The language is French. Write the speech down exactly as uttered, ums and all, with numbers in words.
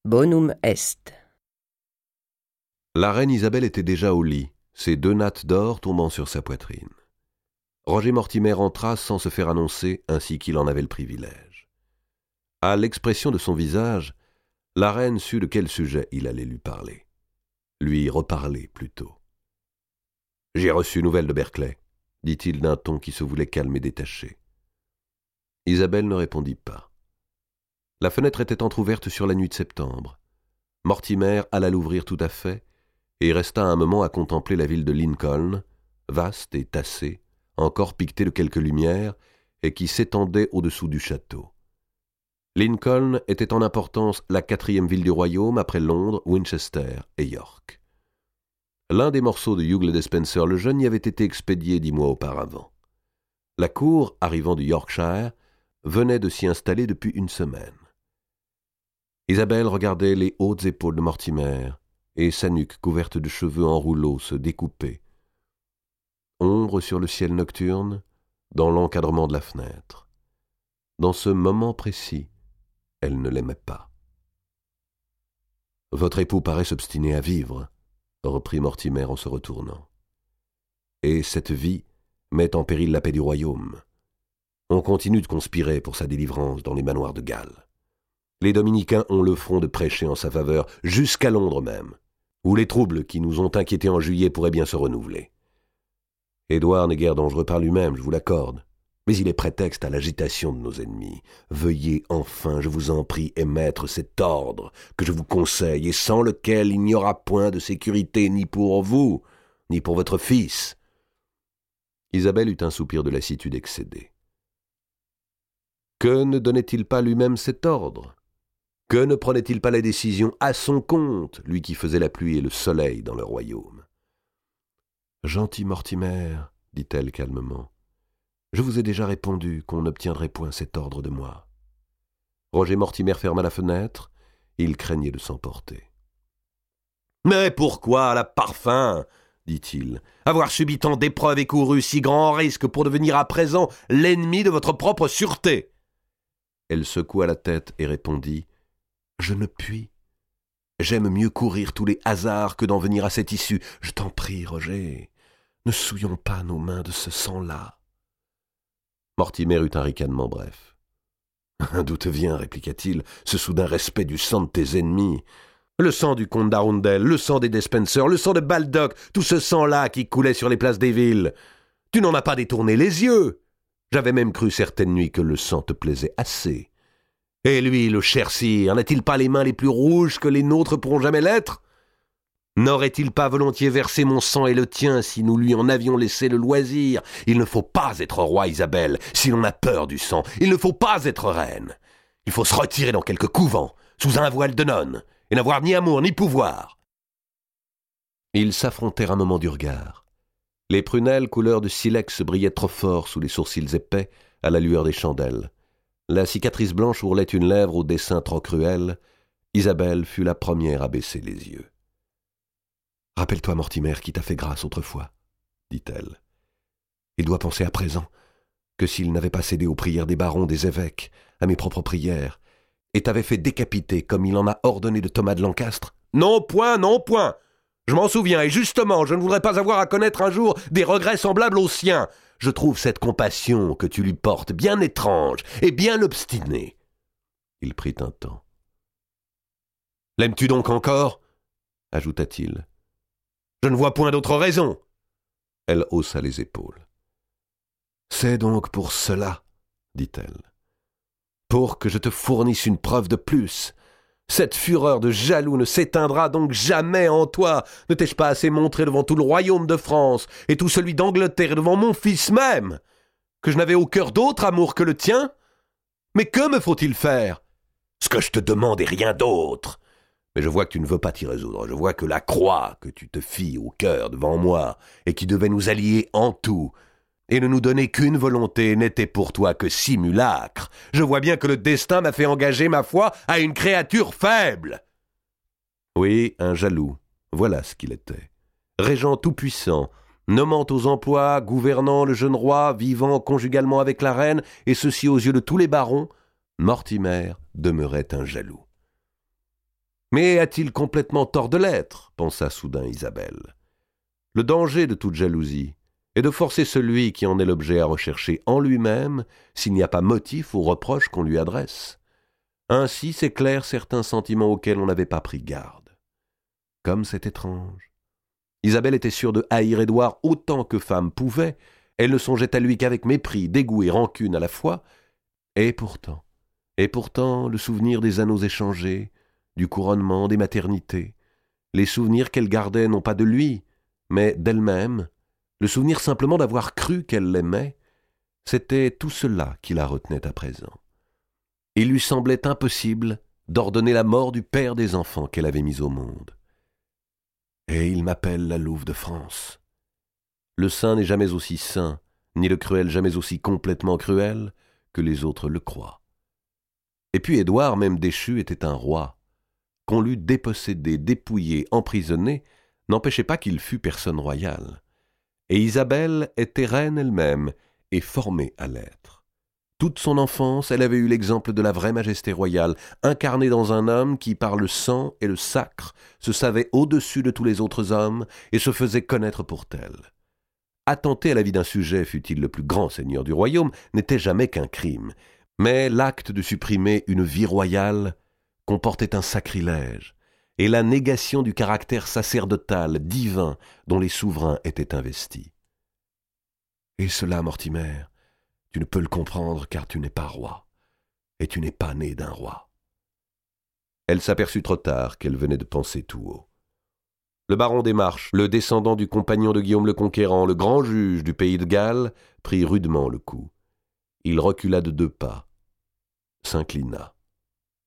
bonum est. La reine Isabelle était déjà au lit, ses deux nattes d'or tombant sur sa poitrine. Roger Mortimer entra sans se faire annoncer, ainsi qu'il en avait le privilège. À l'expression de son visage, la reine sut de quel sujet il allait lui parler. Lui reparler, plutôt. « J'ai reçu nouvelle de Berkeley », dit-il d'un ton qui se voulait calme et détaché. Isabelle ne répondit pas. La fenêtre était entr'ouverte sur la nuit de septembre. Mortimer alla l'ouvrir tout à fait et resta un moment à contempler la ville de Lincoln, vaste et tassée, encore piquetée de quelques lumières, et qui s'étendait au-dessous du château. Lincoln était en importance la quatrième ville du royaume après Londres, Winchester et York. L'un des morceaux de Hugh le Despencer le jeune y avait été expédié dix mois auparavant. La cour, arrivant du Yorkshire, venait de s'y installer depuis une semaine. Isabelle regardait les hautes épaules de Mortimer et sa nuque couverte de cheveux en rouleaux se découper. Ombre sur le ciel nocturne, dans l'encadrement de la fenêtre. Dans ce moment précis, elle ne l'aimait pas. « Votre époux paraît s'obstiner à vivre, » reprit Mortimer en se retournant. « Et cette vie met en péril la paix du royaume. On continue de conspirer pour sa délivrance dans les manoirs de Galles. Les dominicains ont le front de prêcher en sa faveur, jusqu'à Londres même, où les troubles qui nous ont inquiétés en juillet pourraient bien se renouveler. Édouard n'est guère dangereux par lui-même, je vous l'accorde, mais il est prétexte à l'agitation de nos ennemis. Veuillez enfin, je vous en prie, émettre cet ordre que je vous conseille, et sans lequel il n'y aura point de sécurité ni pour vous, ni pour votre fils. » Isabelle eut un soupir de lassitude excédée. Que ne donnait-il pas lui-même cet ordre ? Que ne prenait-il pas les décisions à son compte, lui qui faisait la pluie et le soleil dans le royaume ? « Gentil Mortimer, dit-elle calmement, je vous ai déjà répondu qu'on n'obtiendrait point cet ordre de moi. » Roger Mortimer ferma la fenêtre, il craignait de s'emporter. « Mais pourquoi la parfum ?» dit-il. « Avoir subi tant d'épreuves et couru si grand risque pour devenir à présent l'ennemi de votre propre sûreté ?» Elle secoua la tête et répondit « Je ne puis. J'aime mieux courir tous les hasards que d'en venir à cette issue. Je t'en prie, Roger, ne souillons pas nos mains de ce sang-là. » Mortimer eut un ricanement bref. « D'où te vient, répliqua-t-il, ce soudain respect du sang de tes ennemis ? Le sang du comte d'Arundel, le sang des Despencer, le sang de Baldock, tout ce sang-là qui coulait sur les places des villes. Tu n'en as pas détourné les yeux. J'avais même cru certaines nuits que le sang te plaisait assez. Et lui, le cher sire, n'a-t-il pas les mains les plus rouges que les nôtres pourront jamais l'être ? N'aurait-il pas volontiers versé mon sang et le tien si nous lui en avions laissé le loisir ? Il ne faut pas être roi, Isabelle, si l'on a peur du sang. Il ne faut pas être reine. Il faut se retirer dans quelque couvent, sous un voile de nonne, et n'avoir ni amour ni pouvoir. » Ils s'affrontèrent un moment du regard. Les prunelles couleur de silex brillaient trop fort sous les sourcils épais à la lueur des chandelles. La cicatrice blanche ourlait une lèvre au dessin trop cruel. Isabelle fut la première à baisser les yeux. « Rappelle-toi Mortimer qui t'a fait grâce autrefois, » dit-elle. « Il doit penser à présent que s'il n'avait pas cédé aux prières des barons, des évêques, à mes propres prières, et t'avait fait décapiter comme il en a ordonné de Thomas de Lancastre. »« Non point, non point. Je m'en souviens, et justement, je ne voudrais pas avoir à connaître un jour des regrets semblables aux siens. Je trouve cette compassion que tu lui portes bien étrange et bien obstinée. » Il prit un temps. « L'aimes-tu donc encore ?» ajouta-t-il. « Je ne vois point d'autre raison. » Elle haussa les épaules. « C'est donc pour cela, dit-elle. Pour que je te fournisse une preuve de plus. Cette fureur de jaloux ne s'éteindra donc jamais en toi. Ne t'ai-je pas assez montré devant tout le royaume de France et tout celui d'Angleterre et devant mon fils même que je n'avais au cœur d'autre amour que le tien ? Mais que me faut-il faire ? Ce que je te demande est rien d'autre. Mais je vois que tu ne veux pas t'y résoudre. Je vois que la croix que tu te fis au cœur devant moi et qui devait nous allier en tout et ne nous donner qu'une volonté n'était pour toi que simulacre. Je vois bien que le destin m'a fait engager ma foi à une créature faible. » Oui, un jaloux, voilà ce qu'il était. Régent tout-puissant, nommant aux emplois, gouvernant le jeune roi, vivant conjugalement avec la reine, et ceci aux yeux de tous les barons, Mortimer demeurait un jaloux. Mais a-t-il complètement tort de l'être ? Pensa soudain Isabelle. Le danger de toute jalousie est de forcer celui qui en est l'objet à rechercher en lui-même s'il n'y a pas motif aux reproches qu'on lui adresse. Ainsi s'éclairent certains sentiments auxquels on n'avait pas pris garde. Comme c'est étrange. Isabelle était sûre de haïr Édouard autant que femme pouvait. Elle ne songeait à lui qu'avec mépris, dégoût et rancune à la fois. Et pourtant, et pourtant, le souvenir des anneaux échangés, du couronnement, des maternités, les souvenirs qu'elle gardait non pas de lui, mais d'elle-même, le souvenir simplement d'avoir cru qu'elle l'aimait, c'était tout cela qui la retenait à présent. Il lui semblait impossible d'ordonner la mort du père des enfants qu'elle avait mis au monde. Et il m'appelle la louve de France. Le saint n'est jamais aussi saint, ni le cruel jamais aussi complètement cruel que les autres le croient. Et puis Édouard, même déchu, était un roi. Qu'on l'eût dépossédé, dépouillé, emprisonné, n'empêchait pas qu'il fût personne royale. Et Isabelle était reine elle-même, et formée à l'être. Toute son enfance, elle avait eu l'exemple de la vraie majesté royale, incarnée dans un homme qui, par le sang et le sacre, se savait au-dessus de tous les autres hommes et se faisait connaître pour tel. Attenter à la vie d'un sujet, fût-il le plus grand seigneur du royaume, n'était jamais qu'un crime, mais l'acte de supprimer une vie royale comportait un sacrilège et la négation du caractère sacerdotal, divin, dont les souverains étaient investis. Et cela, Mortimer, tu ne peux le comprendre car tu n'es pas roi, et tu n'es pas né d'un roi. Elle s'aperçut trop tard qu'elle venait de penser tout haut. Le baron des Marches, le descendant du compagnon de Guillaume le Conquérant, le grand juge du pays de Galles, prit rudement le coup. Il recula de deux pas, s'inclina.